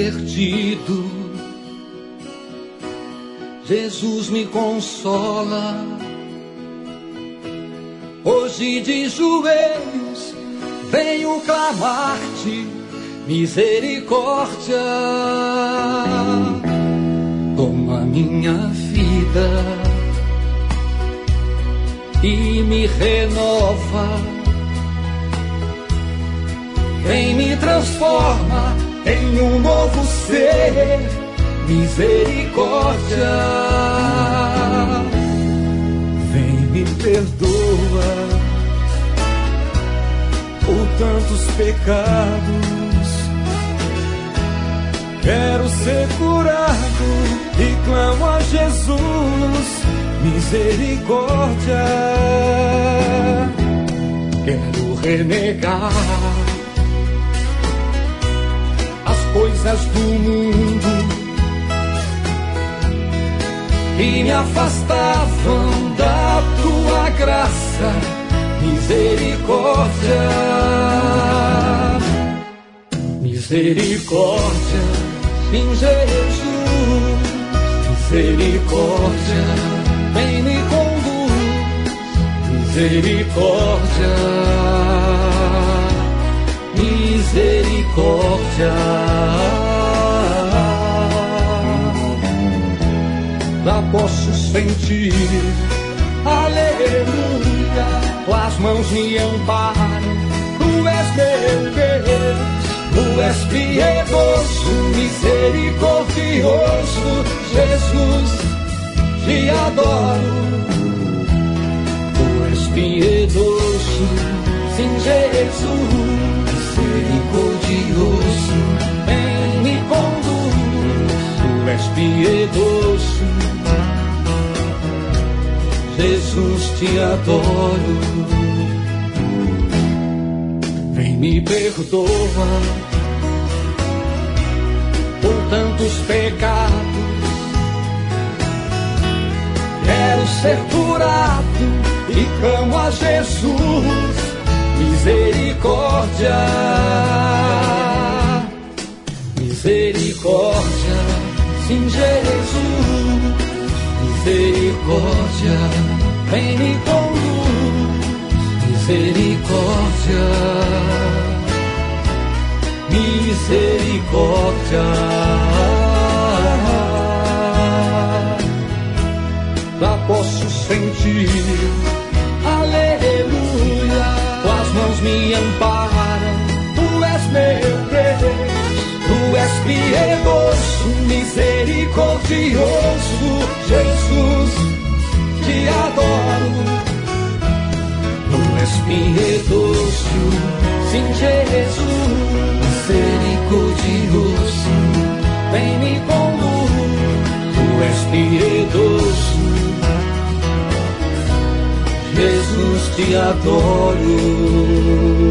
perdido, Jesus me consola. Hoje de joelhos venho clamar-te misericórdia. Toma minha vida e me renova. Vem me transforma em um novo ser, misericórdia. Vem me perdoa por tantos pecados. Quero ser curado e clamo a Jesus, misericórdia. Quero renegar as coisas do mundo que me afastavam da tua graça, misericórdia. Misericórdia, sim, Jesus, misericórdia, vem me conduz, misericórdia, misericórdia. Já posso sentir, aleluia, tuas mãos me amparam, tu és meu Deus. Tu és piedoso, misericordioso, Jesus, te adoro. Tu és piedoso, sim, Jesus, misericordioso, vem me conduz. Tu és piedoso, Jesus, te adoro. Vem me perdoa por tantos pecados. Quero ser curado e clamo a Jesus, misericórdia. Misericórdia, sim, Jesus, misericórdia, vem me conduz, misericórdia, misericórdia. Já posso sentir, aleluia, tuas mãos me amparam, tu és meu Deus. Tu és piedoso, misericordioso, Jesus, te adoro. Tu és piedoso, sim, Jesus, misericordioso, vem me conduz. Tu és piedoso, Jesus, te adoro.